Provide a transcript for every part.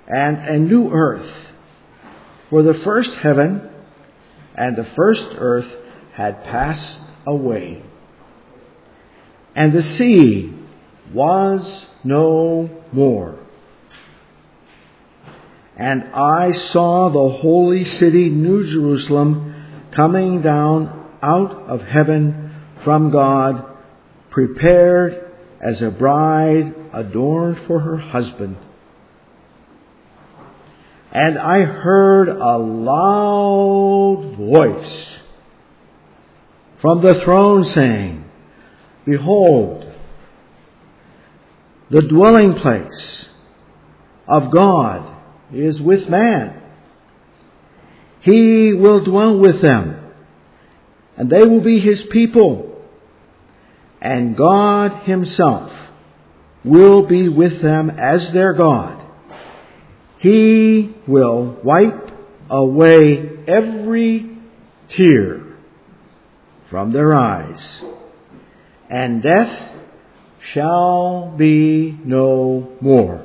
and a new earth. For the first heaven and the first earth had passed away, and the sea was no more. And I saw the holy city, New Jerusalem, coming down out of heaven from God, prepared as a bride adorned for her husband. And I heard a loud voice from the throne saying, Behold, the dwelling place of God is with man. He will dwell with them, and they will be His people. And God Himself will be with them as their God. He will wipe away every tear from their eyes, and death shall be no more.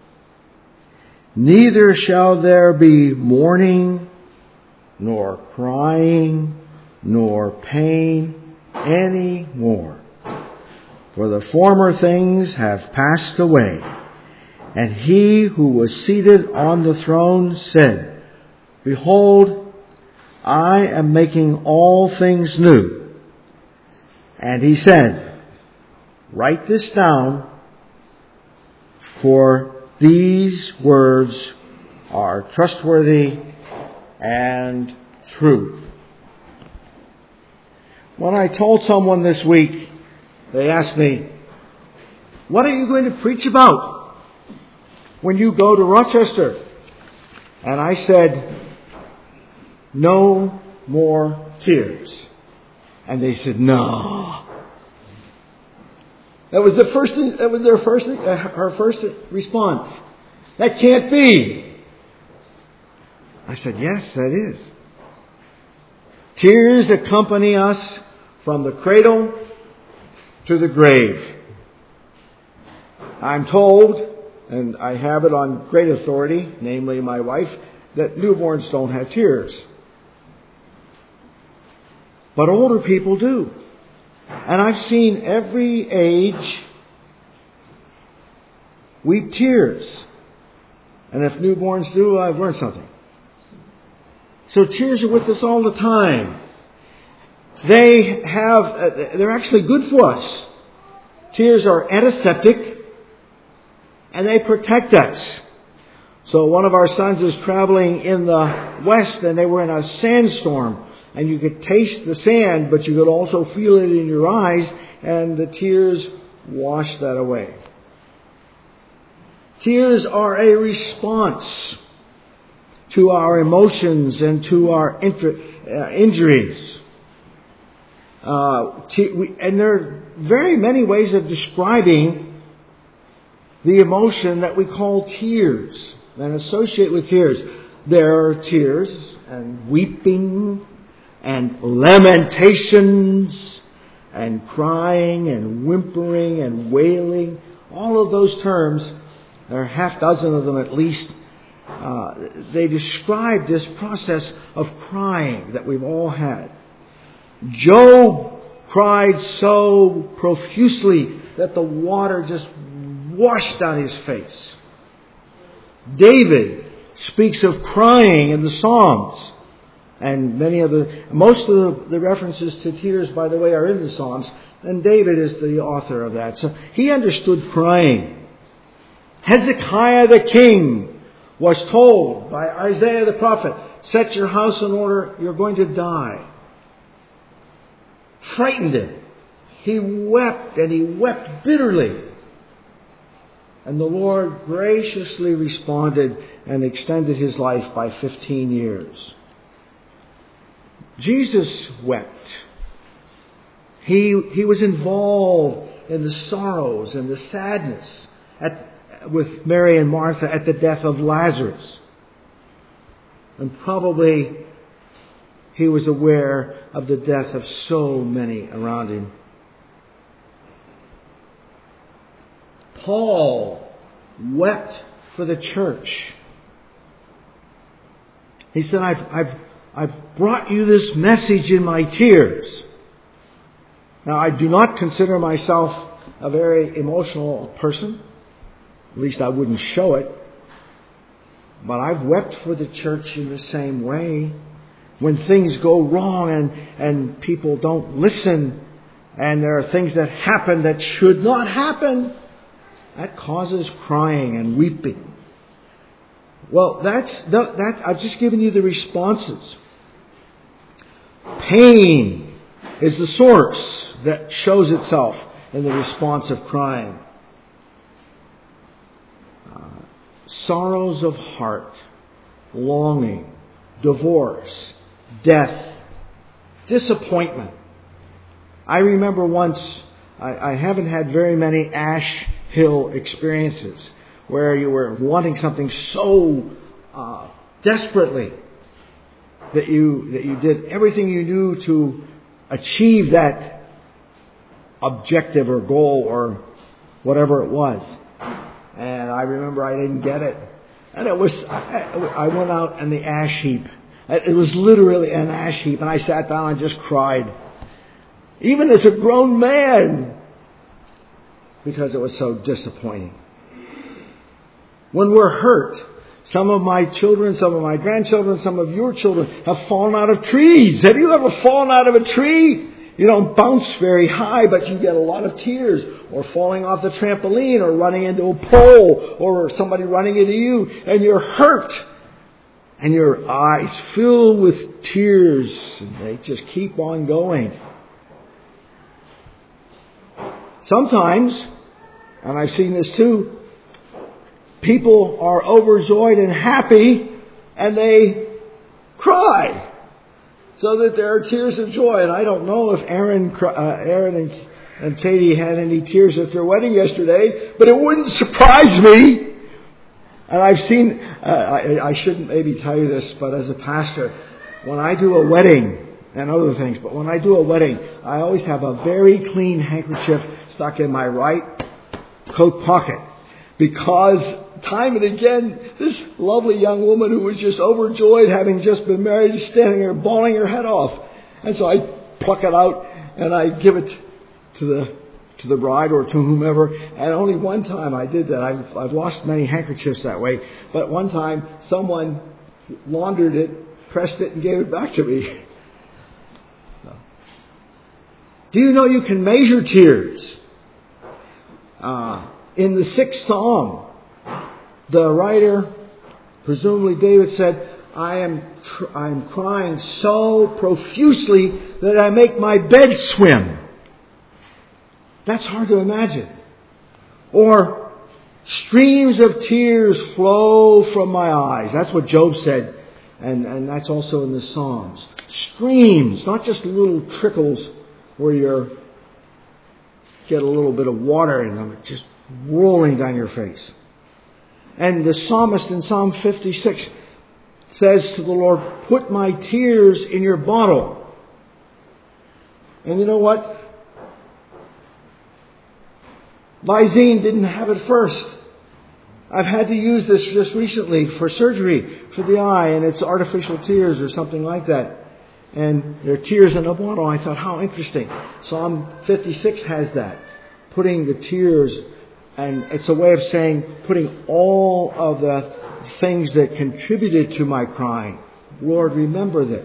Neither shall there be mourning, nor crying, nor pain any more. For the former things have passed away. And He who was seated on the throne said, Behold, I am making all things new. And He said, Write this down, for these words are trustworthy and true. When I told someone this week, they asked me, What are you going to preach about when you go to Rochester? And I said, No more tears. And they said, No. That was the first thing, that was her first response. That can't be. I said, Yes, that is. Tears accompany us from the cradle to the grave. I'm told, and I have it on great authority, namely my wife, that newborns don't have tears. But older people do. And I've seen every age weep tears. And if newborns do, I've learned something. So tears are with us all the time. They're actually good for us. Tears are antiseptic, and they protect us. So one of our sons is traveling in the west, and they were in a sandstorm. And you could taste the sand, but you could also feel it in your eyes, and the tears washed that away. Tears are a response to our emotions and to our injuries. And there are very many ways of describing the emotion that we call tears and associate with tears. There are tears and weeping and lamentations and crying and whimpering and wailing. All of those terms, there are half dozen of them at least, they describe this process of crying that we've all had. Job cried so profusely that the water just washed down his face. David speaks of crying in the Psalms. And most of the references to tears, by the way, are in the Psalms. And David is the author of that. So he understood crying. Hezekiah the king was told by Isaiah the prophet, set your house in order, you're going to die. Frightened him. He wept, and he wept bitterly. And the Lord graciously responded and extended his life by 15 years. Jesus wept. He was involved in the sorrows and the sadness with Mary and Martha at the death of Lazarus. And probably he was aware of the death of so many around him. Paul wept for the church He said, I've brought you this message in my tears. Now, I do not consider myself a very emotional person. At least I wouldn't show it. But I've wept for the church in the same way. When things go wrong and people don't listen, and there are things that happen that should not happen, that causes crying and weeping. Well, I've just given you the responses. Pain is the source that shows itself in the response of crying. Sorrows of heart, longing, divorce, death, disappointment. I remember once, I haven't had very many Ash Hill experiences where you were wanting something so desperately that you did everything you knew to achieve that objective or goal or whatever it was. And I remember I didn't get it. And I went out in the ash heap. It was literally an ash heap. And I sat down and just cried. Even as a grown man. Because it was so disappointing. When we're hurt, some of my children, some of my grandchildren, some of your children have fallen out of trees. Have you ever fallen out of a tree? You don't bounce very high, but you get a lot of tears. Or falling off the trampoline, or running into a pole, or somebody running into you, and you're hurt. And your eyes fill with tears, and they just keep on going. Sometimes, and I've seen this too, people are overjoyed and happy, and they cry. So that there are tears of joy. And I don't know if Aaron and Katie had any tears at their wedding yesterday, but it wouldn't surprise me. And I've seen, I shouldn't maybe tell you this, but as a pastor, when I do a wedding, and other things, but when I do a wedding, I always have a very clean handkerchief stuck in my right coat pocket. Because time and again, this lovely young woman who was just overjoyed, having just been married, is standing there bawling her head off. And so I pluck it out and I give it to the bride or to whomever. And only one time I did that. I've lost many handkerchiefs that way. But one time someone laundered it, pressed it, and gave it back to me. So. Do you know you can measure tears? In the 6th Psalm, the writer, presumably David, said, I am crying so profusely that I make my bed swim. That's hard to imagine. Or, streams of tears flow from my eyes. That's what Job said, and that's also in the Psalms. Streams, not just little trickles where you get a little bit of water in them. It's just rolling down your face. And the psalmist in Psalm 56 says to the Lord, put my tears in your bottle. And you know what? Visine didn't have it first. I've had to use this just recently for surgery for the eye, and it's artificial tears or something like that. And there are tears in a bottle. I thought, how interesting. Psalm 56 has that. Putting the tears, and it's a way of saying, putting all of the things that contributed to my crying. Lord, remember this.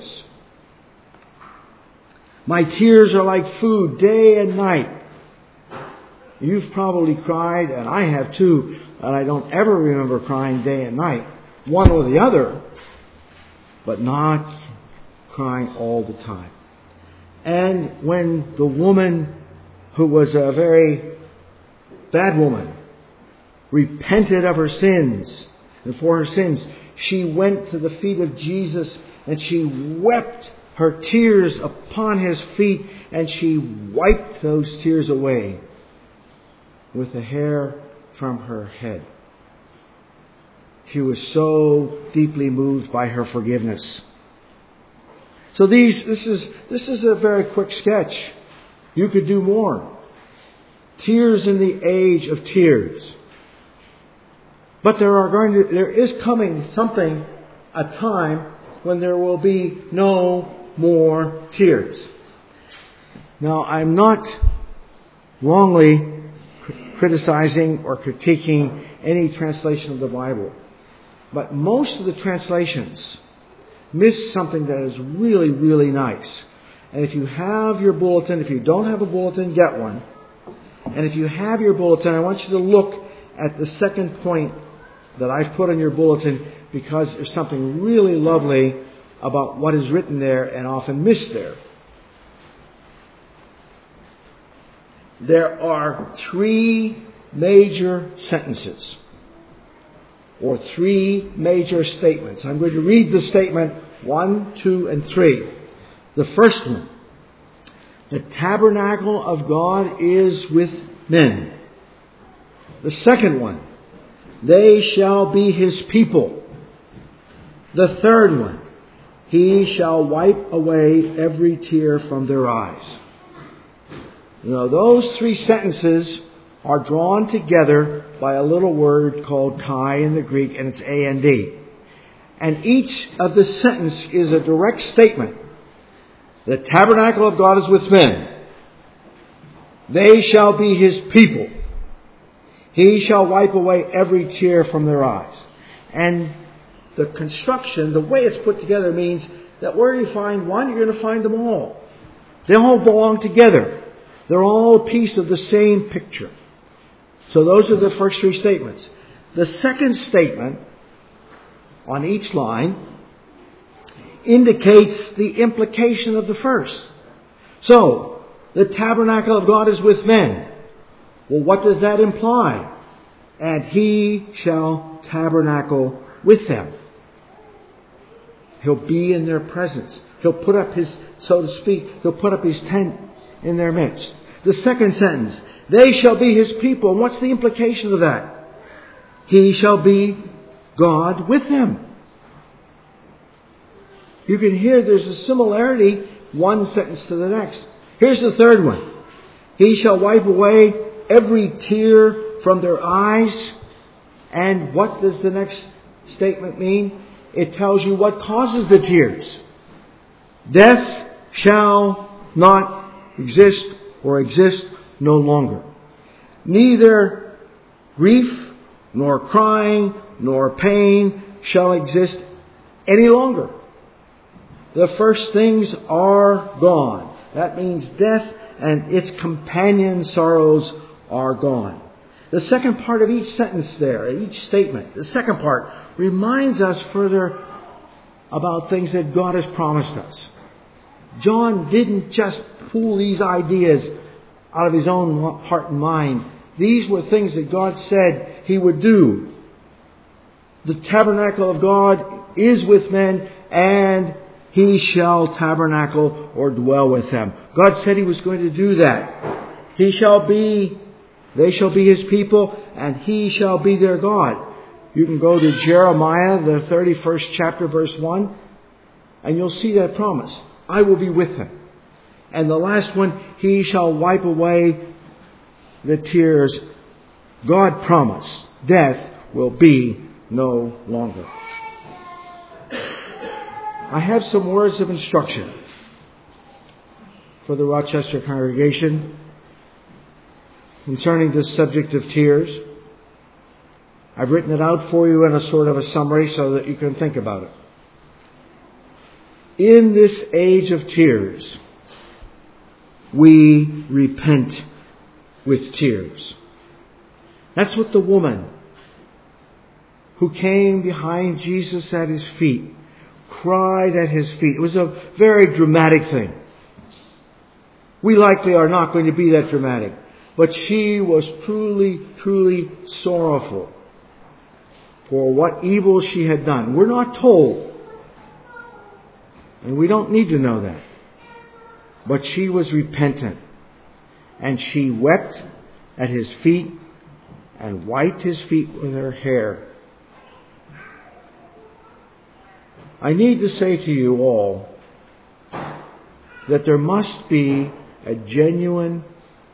My tears are like food day and night. You've probably cried, and I have too, and I don't ever remember crying day and night, one or the other, but not crying all the time. And when the woman who was a very bad woman repented of her sins, and for her sins, she went to the feet of Jesus and she wept her tears upon His feet, and she wiped those tears away with the hair from her head. She was so deeply moved by her forgiveness. So this is a very quick sketch. You could do more. Tears in the age of tears. But there is coming a time when there will be no more tears. Now, I'm not wrongly criticizing or critiquing any translation of the Bible, but most of the translations miss something that is really, really nice. And if you have your bulletin, if you don't have a bulletin, get one. And if you have your bulletin, I want you to look at the second point that I've put on your bulletin, because there's something really lovely about what is written there and often missed there. There are 3 major sentences, or 3 major statements. I'm going to read the statement 1, 2, and 3. The first one: the tabernacle of God is with men. The second one: they shall be His people. The third one: He shall wipe away every tear from their eyes. You know, those 3 sentences are drawn together by a little word called kai in the Greek, and it's A-N-D. And each of the sentence is a direct statement. The tabernacle of God is with men. They shall be His people. He shall wipe away every tear from their eyes. And the construction, the way it's put together, means that where you find one, you're going to find them all. They all belong together. They're all a piece of the same picture. So those are the first 3 statements. The second statement on each line indicates the implication of the first. So, the tabernacle of God is with men. Well, what does that imply? And He shall tabernacle with them. He'll be in their presence. He'll put up His, so to speak, He'll put up His tent in their midst. The second sentence: they shall be His people. And what's the implication of that? He shall be God with them. You can hear there's a similarity, one sentence to the next. Here's the third one: He shall wipe away every tear from their eyes. And what does the next statement mean? It tells you what causes the tears. Death shall not exist, or exist no longer. Neither grief, nor crying, nor pain shall exist any longer. The first things are gone. That means death and its companion sorrows are gone. The second part of each sentence there, each statement, the second part, reminds us further about things that God has promised us. John didn't just pull these ideas out of his own heart and mind. These were things that God said He would do. The tabernacle of God is with men, and He shall tabernacle or dwell with them. God said He was going to do that. They shall be His people, and He shall be their God. You can go to Jeremiah, the 31st chapter, verse 1, and you'll see that promise. I will be with them. And the last one: He shall wipe away the tears. God promised death will be no longer. I have some words of instruction for the Rochester congregation concerning this subject of tears. I've written it out for you in a sort of a summary so that you can think about it. In this age of tears, we repent with tears. That's what the woman who came behind Jesus at His feet cried at His feet. It was a very dramatic thing. We likely are not going to be that dramatic. But she was truly, truly sorrowful for what evil she had done. We're not told. And we don't need to know that. But she was repentant. And she wept at His feet and wiped His feet with her hair. I need to say to you all that there must be a genuine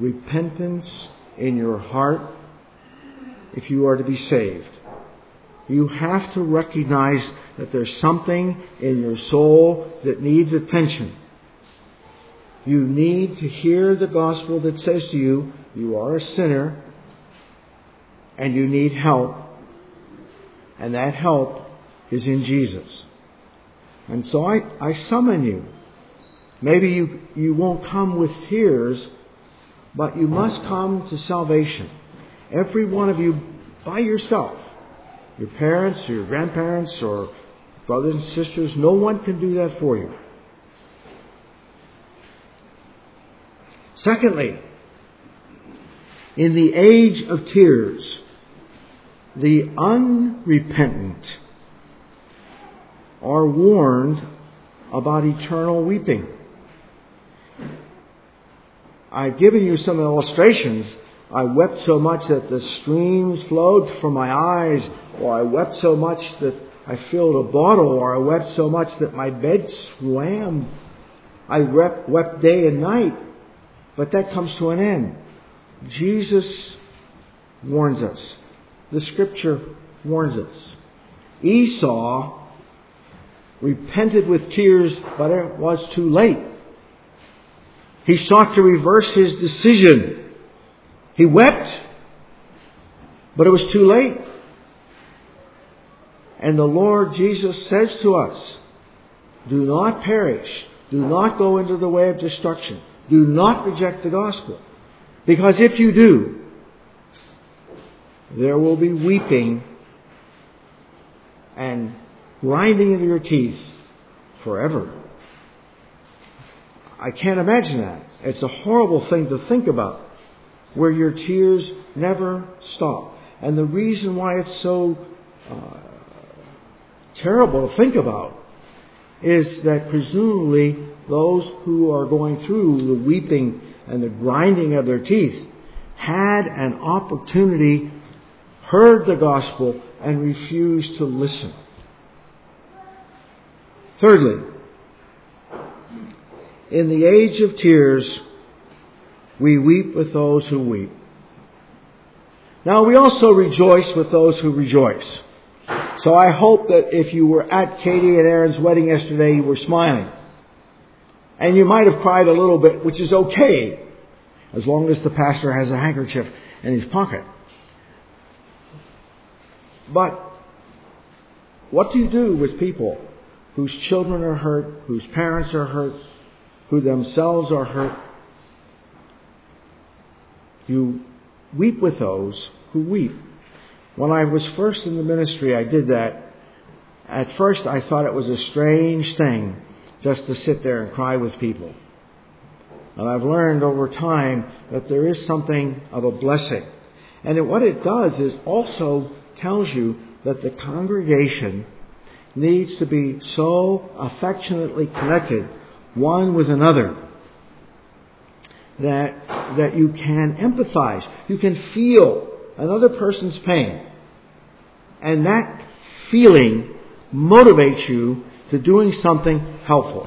repentance in your heart if you are to be saved. You have to recognize that there's something in your soul that needs attention. You need to hear the gospel that says to you, you are a sinner and you need help. And that help is in Jesus. And so I summon you. Maybe you won't come with tears, but you must come to salvation. Every one of you by yourself. Your parents or your grandparents or brothers and sisters, no one can do that for you. Secondly, in the age of tears, the unrepentant are warned about eternal weeping. I've given you some illustrations. I wept so much that the streams flowed from my eyes, or I wept so much that I filled a bottle, or I wept so much that my bed swam. I wept day and night, but that comes to an end. Jesus warns us. The Scripture warns us. Esau repented with tears, but it was too late. He sought to reverse his decision. He wept, but it was too late. And the Lord Jesus says to us, do not perish. Do not go into the way of destruction. Do not reject the gospel. Because if you do, there will be weeping and grinding of your teeth forever. I can't imagine that. It's a horrible thing to think about, where your tears never stop. And the reason why it's so terrible to think about is that presumably those who are going through the weeping and the grinding of their teeth had an opportunity, heard the gospel, and refused to listen. Thirdly, in the age of tears, we weep with those who weep. Now, we also rejoice with those who rejoice. So I hope that if you were at Katie and Aaron's wedding yesterday, you were smiling. And you might have cried a little bit, which is okay, as long as the pastor has a handkerchief in his pocket. But what do you do with people whose children are hurt, whose parents are hurt, who themselves are hurt? You weep with those who weep. When I was first in the ministry, I did that. At first, I thought it was a strange thing just to sit there and cry with people. And I've learned over time that there is something of a blessing. And what it does is also tells you that the congregation needs to be so affectionately connected one with another that you can empathize. You can feel another person's pain. And that feeling motivates you to doing something helpful.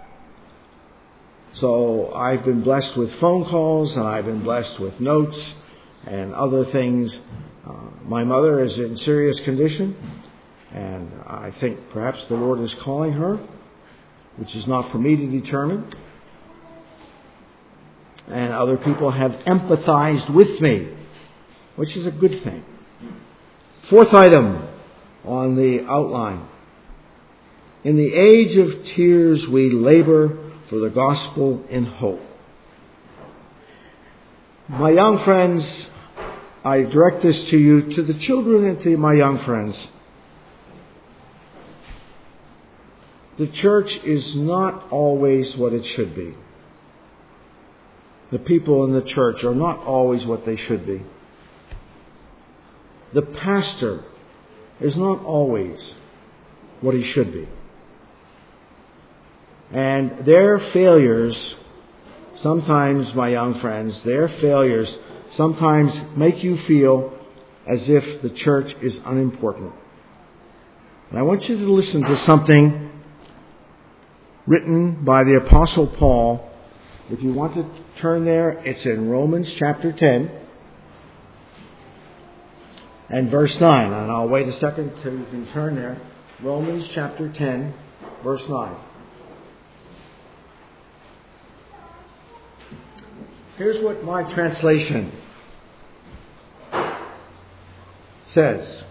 So I've been blessed with phone calls, and I've been blessed with notes and other things. My mother is in serious condition, and I think perhaps the Lord is calling her, which is not for me to determine. And other people have empathized with me, which is a good thing. Fourth item on the outline. In the age of tears, we labor for the gospel in hope. My young friends, I direct this to you, to the children and to my young friends. The church is not always what it should be. The people in the church are not always what they should be. The pastor is not always what he should be. And their failures, sometimes, my young friends, their failures sometimes make you feel as if the church is unimportant. And I want you to listen to something written by the Apostle Paul. If you want to turn there, it's in Romans chapter 10. and verse 9. And I'll wait a second till you can turn there. Romans chapter 10, verse 9. Here's what my translation says.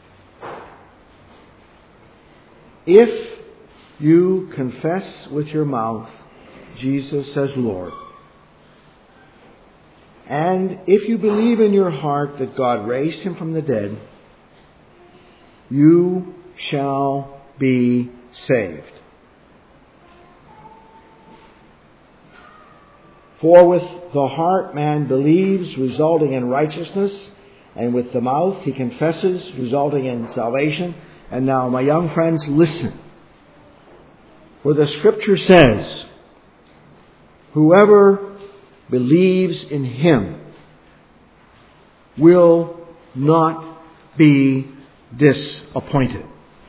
If you confess with your mouth Jesus as Lord, and if you believe in your heart that God raised him from the dead, you shall be saved. For with the heart man believes, resulting in righteousness, and with the mouth he confesses, resulting in salvation. And now, my young friends, listen. For the Scripture says, whoever believes in him will not be disappointed.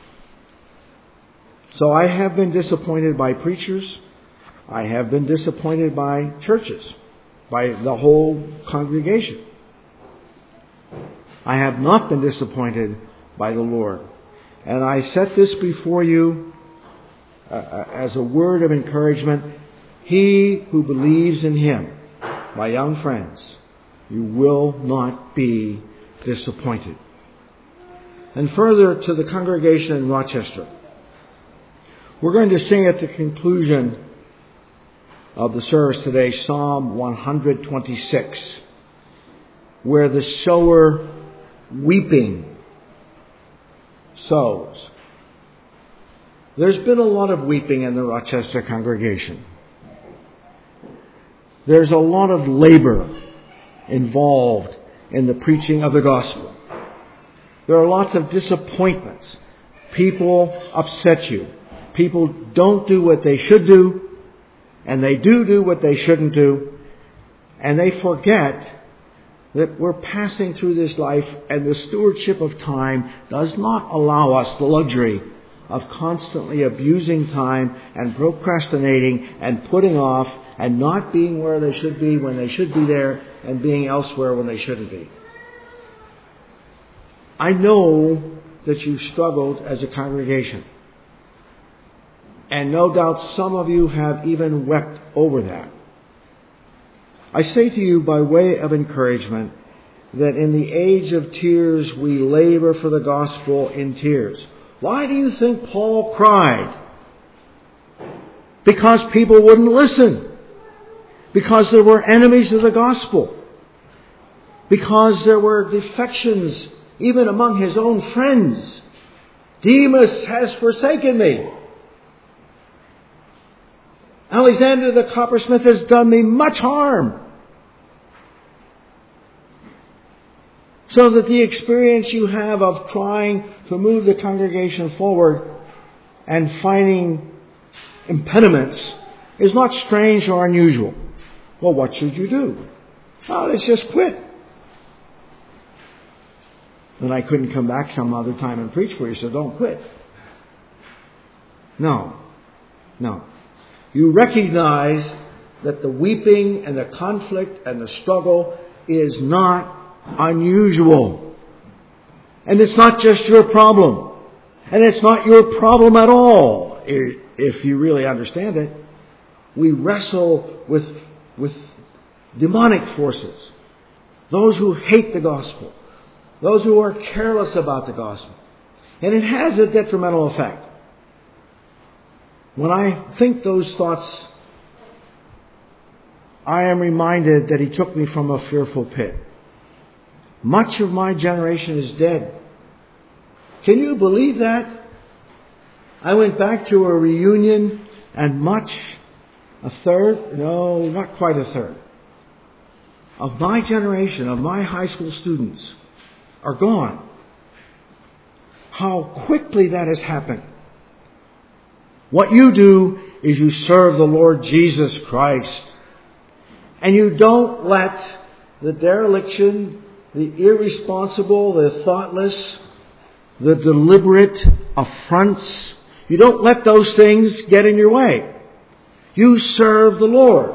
So I have been disappointed by preachers. I have been disappointed by churches, by the whole congregation. I have not been disappointed by the Lord. And I set this before you as a word of encouragement. He who believes in him, my young friends, you will not be disappointed. And further to the congregation in Rochester, we're going to sing at the conclusion of the service today Psalm 126, where the sower weeping sows. There's been a lot of weeping in the Rochester congregation. There's a lot of labor involved in the preaching of the gospel. There are lots of disappointments. People upset you. People don't do what they should do, and they do what they shouldn't do, and they forget that we're passing through this life, and the stewardship of time does not allow us the luxury of constantly abusing time and procrastinating and putting off and not being where they should be when they should be there and being elsewhere when they shouldn't be. I know that you struggled as a congregation. And no doubt some of you have even wept over that. I say to you by way of encouragement that in the age of tears we labor for the gospel in tears. Why do you think Paul cried? Because people wouldn't listen. Because there were enemies of the gospel. Because there were defections even among his own friends. Demas has forsaken me. Alexander the coppersmith has done me much harm. So that the experience you have of trying to move the congregation forward and finding impediments is not strange or unusual. Well, what should you do? Oh, let's just quit. And I couldn't come back some other time and preach for you, so don't quit. No. You recognize that the weeping and the conflict and the struggle is not unusual. And it's not just your problem. And it's not your problem at all, if you really understand it. We wrestle with demonic forces. Those who hate the gospel. Those who are careless about the gospel. And it has a detrimental effect. When I think those thoughts, I am reminded that he took me from a fearful pit. Much of my generation is dead. Can you believe that? I went back to a reunion and a third, not quite a third, of my generation, of my high school students are gone. How quickly that has happened. What you do is you serve the Lord Jesus Christ. And you don't let the dereliction, the irresponsible, the thoughtless, the deliberate affronts, you don't let those things get in your way. You serve the Lord.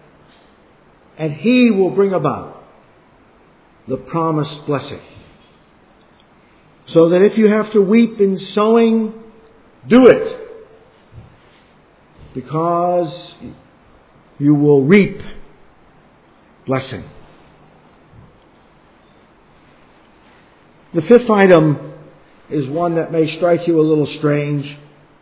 And He will bring about the promised blessing. So that if you have to weep in sowing, do it. Because you will reap blessing. The fifth item is one that may strike you a little strange.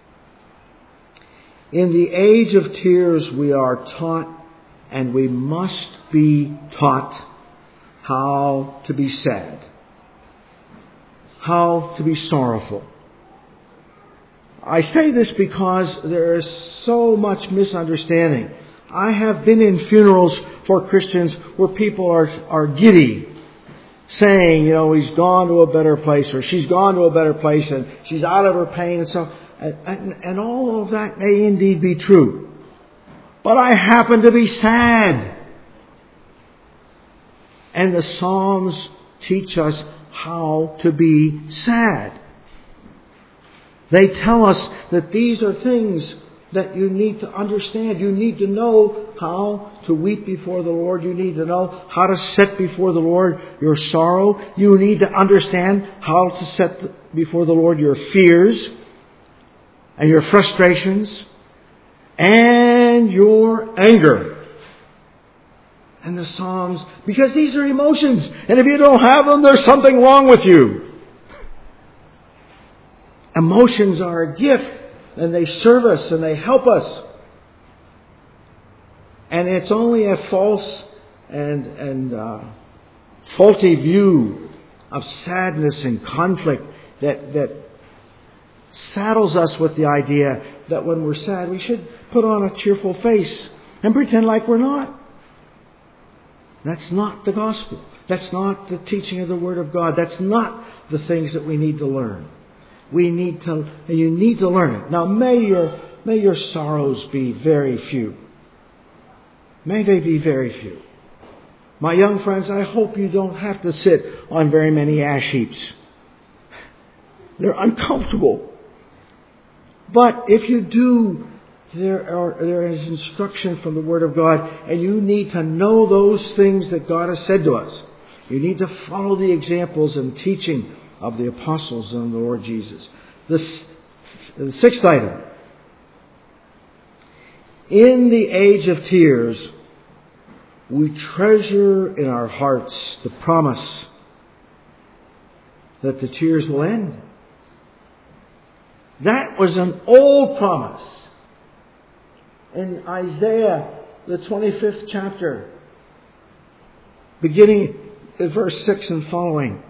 In the age of tears, we are taught, and we must be taught, how to be sad, how to be sorrowful. I say this because there is so much misunderstanding. I have been in funerals for Christians where people are giddy, saying, he's gone to a better place, or she's gone to a better place, and she's out of her pain, and so, and all of that may indeed be true. But I happen to be sad. And the Psalms teach us how to be sad. They tell us that these are things that you need to understand. You need to know how to weep before the Lord. You need to know how to set before the Lord your sorrow. You need to understand how to set before the Lord your fears and your frustrations and your anger. And the Psalms, because these are emotions, and if you don't have them, there's something wrong with you. Emotions are a gift, and they serve us and they help us. And it's only a false and faulty view of sadness and conflict that saddles us with the idea that when we're sad, we should put on a cheerful face and pretend like we're not. That's not the gospel. That's not the teaching of the Word of God. That's not the things that we need to learn. You need to learn it. Now, may your sorrows be very few. May they be very few. My young friends, I hope you don't have to sit on very many ash heaps. They're uncomfortable. But if you do, there is instruction from the Word of God, and you need to know those things that God has said to us. You need to follow the examples and teaching of the apostles and the Lord Jesus. The sixth item. In the age of tears, we treasure in our hearts the promise that the tears will end. That was an old promise. In Isaiah, the 25th chapter, beginning at verse 6 and following,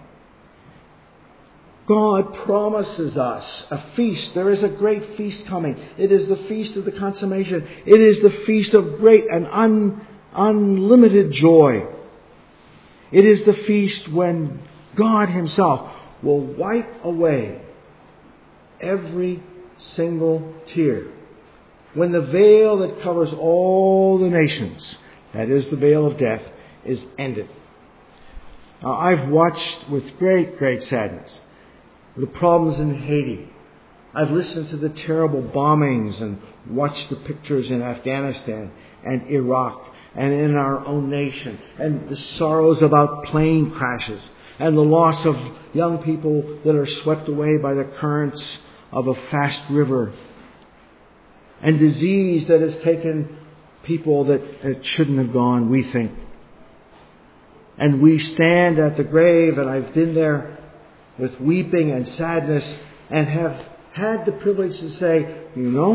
God promises us a feast. There is a great feast coming. It is the feast of the consummation. It is the feast of great and unlimited joy. It is the feast when God Himself will wipe away every single tear. When the veil that covers all the nations, that is the veil of death, is ended. Now, I've watched with great, great sadness the problems in Haiti. I've listened to the terrible bombings and watched the pictures in Afghanistan and Iraq and in our own nation, and the sorrows about plane crashes and the loss of young people that are swept away by the currents of a fast river, and disease that has taken people that shouldn't have gone, we think. And we stand at the grave, and I've been there with weeping and sadness, and have had the privilege to say,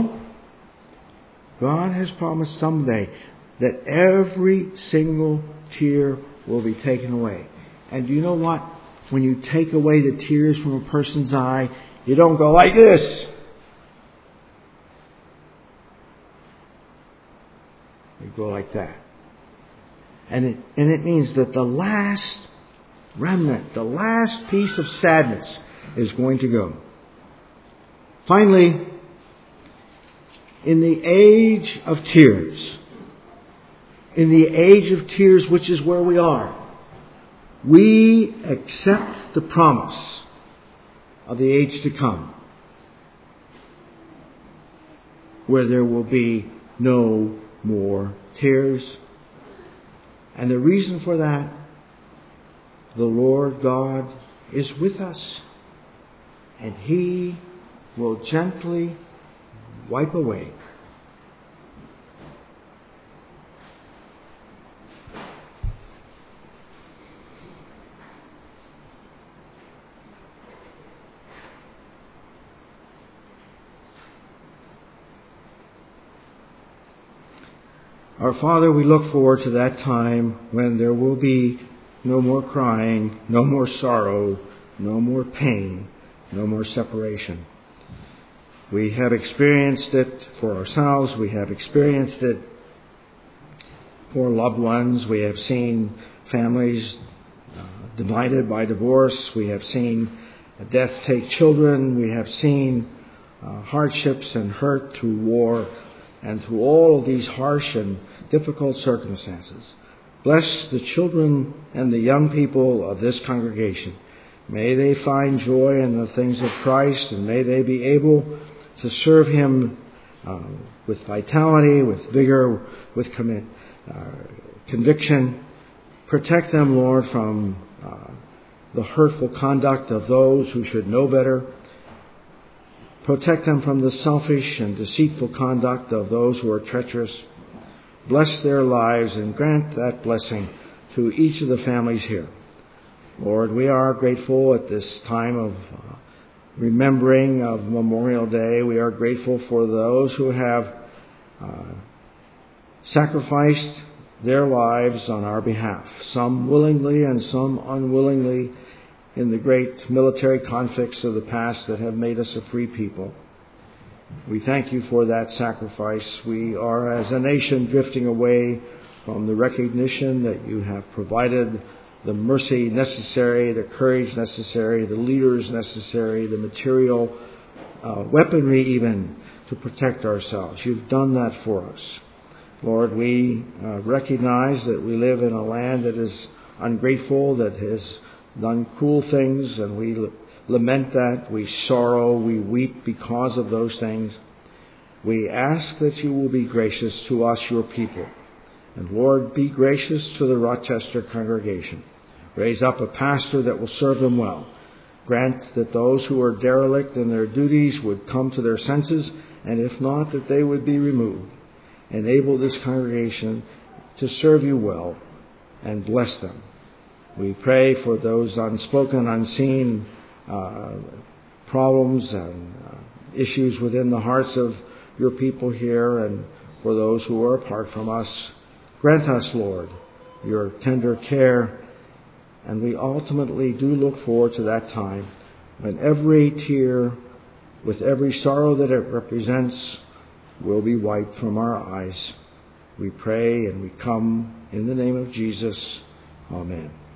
God has promised someday that every single tear will be taken away. And you know what? When you take away the tears from a person's eye, you don't go like this. You go like that. And it means that the last remnant, the last piece of sadness is going to go. Finally, in the age of tears, which is where we are, we accept the promise of the age to come, where there will be no more tears. And the reason for that, the Lord God is with us. and He will gently wipe away. Our Father, we look forward to that time when there will be no more crying, no more sorrow, no more pain, no more separation. We have experienced it for ourselves. We have experienced it for loved ones. We have seen families divided by divorce. We have seen death take children. We have seen hardships and hurt through war and through all of these harsh and difficult circumstances. Bless the children and the young people of this congregation. May they find joy in the things of Christ, and may they be able to serve Him with vitality, with vigor, with conviction. Protect them, Lord, from the hurtful conduct of those who should know better. Protect them from the selfish and deceitful conduct of those who are treacherous. Bless their lives and grant that blessing to each of the families here. Lord, we are grateful at this time of remembering of Memorial Day. We are grateful for those who have sacrificed their lives on our behalf, some willingly and some unwillingly, in the great military conflicts of the past that have made us a free people. We thank you for that sacrifice. We are, as a nation, drifting away from the recognition that you have provided the mercy necessary, the courage necessary, the leaders necessary, the material weaponry even to protect ourselves. You've done that for us. Lord, we recognize that we live in a land that is ungrateful, that has done cruel things, and we lament that. We sorrow, we weep because of those things. We ask that you will be gracious to us, your people. And Lord, be gracious to the Rochester congregation. Raise up a pastor that will serve them well. Grant that those who are derelict in their duties would come to their senses, and if not, that they would be removed. Enable this congregation to serve you well, and bless them. We pray for those unspoken, unseen problems and issues within the hearts of your people here, and for those who are apart from us. Grant us, Lord, your tender care, and we ultimately do look forward to that time when every tear, with every sorrow that it represents, will be wiped from our eyes. We pray and we come in the name of Jesus. Amen.